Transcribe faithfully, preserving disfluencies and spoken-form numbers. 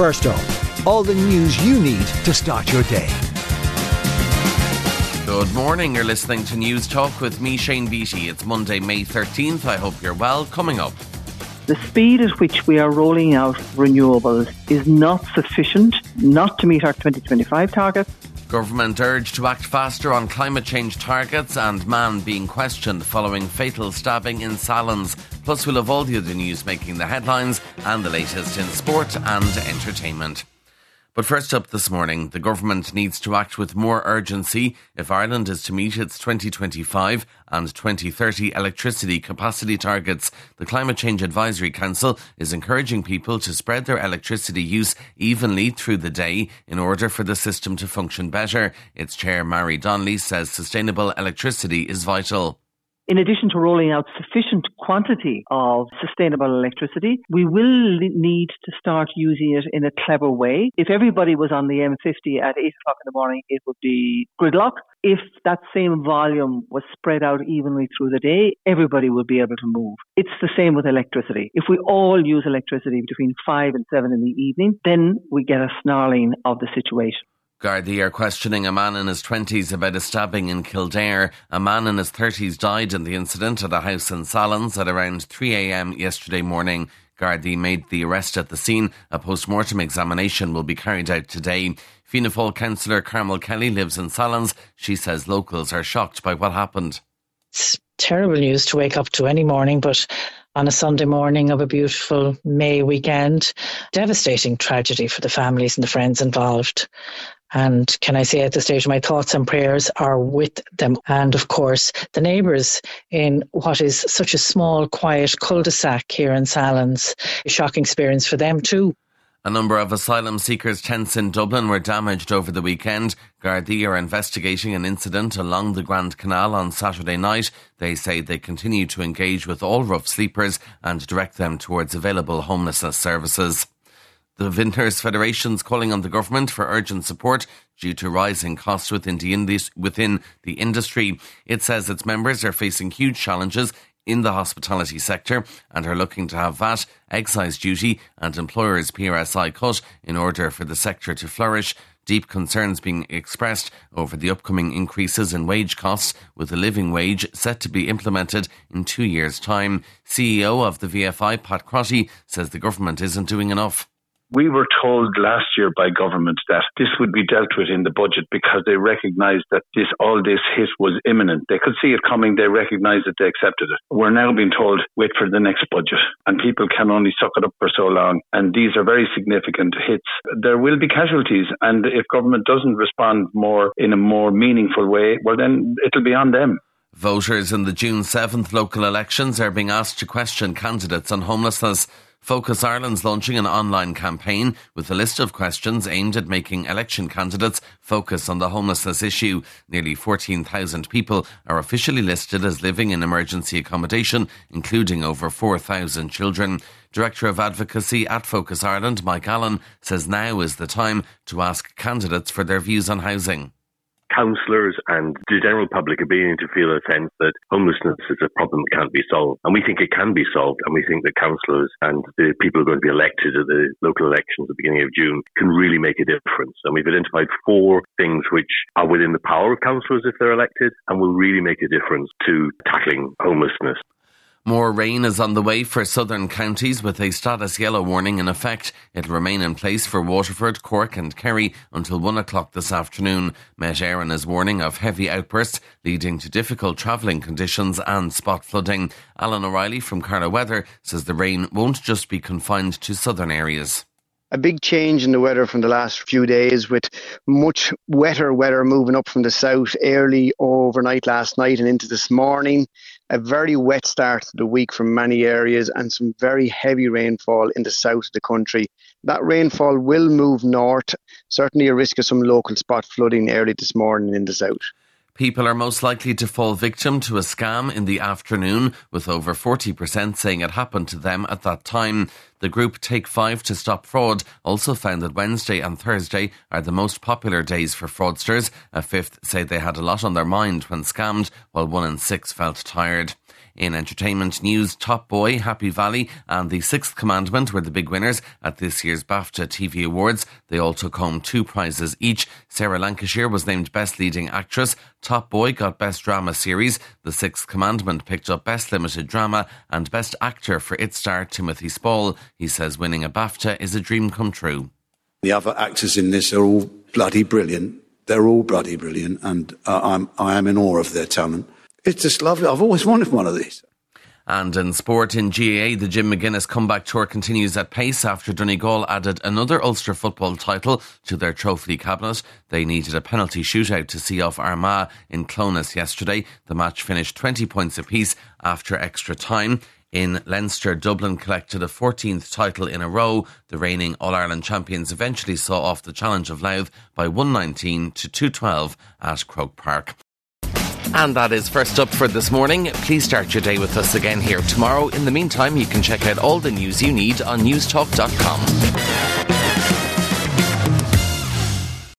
First up, all the news you need to start your day. Good morning, you're listening to News Talk with me, Shane Beattie. It's Monday, May thirteenth. I hope you're well. Coming up. The speed at which we are rolling out renewables is not sufficient not to meet our twenty twenty-five targets. Government urged to act faster on climate change targets, and man being questioned following fatal stabbing in Sallins. Plus we'll have all the other news making the headlines and the latest in sport and entertainment. But first up this morning, the government needs to act with more urgency if Ireland is to meet its twenty twenty-five and twenty thirty electricity capacity targets. The Climate Change Advisory Council is encouraging people to spread their electricity use evenly through the day in order for the system to function better. Its chair, Mary Donnelly, says sustainable electricity is vital. In addition to rolling out sufficient quantity of sustainable electricity, we will need to start using it in a clever way. If everybody was on the M fifty at eight o'clock in the morning, it would be gridlock. If that same volume was spread out evenly through the day, everybody would be able to move. It's the same with electricity. If we all use electricity between five and seven in the evening, then we get a snarling of the situation. Gardaí are questioning a man in his twenties about a stabbing in Kildare. A man in his thirties died in the incident at a house in Sallins at around three a.m. yesterday morning. Gardaí made the arrest at the scene. A post-mortem examination will be carried out today. Fianna Fáil councillor Carmel Kelly lives in Sallins. She says locals are shocked by what happened. It's terrible news to wake up to any morning, but on a Sunday morning of a beautiful May weekend, devastating tragedy for the families and the friends involved. And can I say at this stage, my thoughts and prayers are with them. And of course, the neighbours in what is such a small, quiet cul-de-sac here in Sallins. A shocking experience for them too. A number of asylum seekers' tents in Dublin were damaged over the weekend. Gardaí are investigating an incident along the Grand Canal on Saturday night. They say they continue to engage with all rough sleepers and direct them towards available homelessness services. The Vintners Federation is calling on the government for urgent support due to rising costs within the, indus- within the industry. It says its members are facing huge challenges in the hospitality sector and are looking to have V A T, excise duty and employers' P R S I cut in order for the sector to flourish. Deep concerns being expressed over the upcoming increases in wage costs, with the living wage set to be implemented in two years' time. C E O of the V F I, Pat Crotty, says the government isn't doing enough. We were told last year by government that this would be dealt with in the budget because they recognised that this all this hit was imminent. They could see it coming, they recognised it, they accepted it. We're now being told, wait for the next budget. And people can only suck it up for so long. And these are very significant hits. There will be casualties. And if government doesn't respond more in a more meaningful way, well then it'll be on them. Voters in the June seventh local elections are being asked to question candidates on homelessness. Focus Ireland's launching an online campaign with a list of questions aimed at making election candidates focus on the homelessness issue. Nearly fourteen thousand people are officially listed as living in emergency accommodation, including over four thousand children. Director of Advocacy at Focus Ireland, Mike Allen, says now is the time to ask candidates for their views on housing. Councillors and the general are beginning to feel a sense that homelessness is a problem that can't be solved. And we think it can be solved. And we think that councillors and the people who are going to be elected at the local elections at the beginning of June can really make a difference. And we've identified four things which are within the power of councillors if they're elected and will really make a difference to tackling homelessness. More rain is on the way for southern counties with a status yellow warning in effect. It'll remain in place for Waterford, Cork and Kerry until one o'clock this afternoon. Met Éireann is warning of heavy outbursts leading to difficult travelling conditions and spot flooding. Alan O'Reilly from Carlow Weather says the rain won't just be confined to southern areas. A big change in the weather from the last few days, with much wetter weather moving up from the south early overnight last night and into this morning. A very wet start to the week from many areas and some very heavy rainfall in the south of the country. That rainfall will move north, certainly a risk of some local spot flooding early this morning in the south. People are most likely to fall victim to a scam in the afternoon, with over forty percent saying it happened to them at that time. The group Take Five to Stop Fraud also found that Wednesday and Thursday are the most popular days for fraudsters. A fifth say they had a lot on their mind when scammed, while one in six felt tired. In entertainment news, Top Boy, Happy Valley and The Sixth Commandment were the big winners at this year's BAFTA T V Awards. They all took home two prizes each. Sarah Lancashire was named Best Leading Actress. Top Boy got Best Drama Series. The Sixth Commandment picked up Best Limited Drama and Best Actor for its star Timothy Spall. He says winning a BAFTA is a dream come true. The other actors in this are all bloody brilliant. They're all bloody brilliant, and uh, I'm, I am in awe of their talent. It's just lovely. I've always wanted one of these. And in sport, in G A A, the Jim McGuinness comeback tour continues at pace after Donegal added another Ulster football title to their trophy cabinet. They needed a penalty shootout to see off Armagh in Clones yesterday. The match finished twenty points apiece after extra time. In Leinster, Dublin collected a fourteenth title in a row. The reigning All-Ireland champions eventually saw off the challenge of Louth by one nineteen to two twelve at Croke Park. And that is First Up for this morning. Please start your day with us again here tomorrow. In the meantime, you can check out all the news you need on newstalk dot com.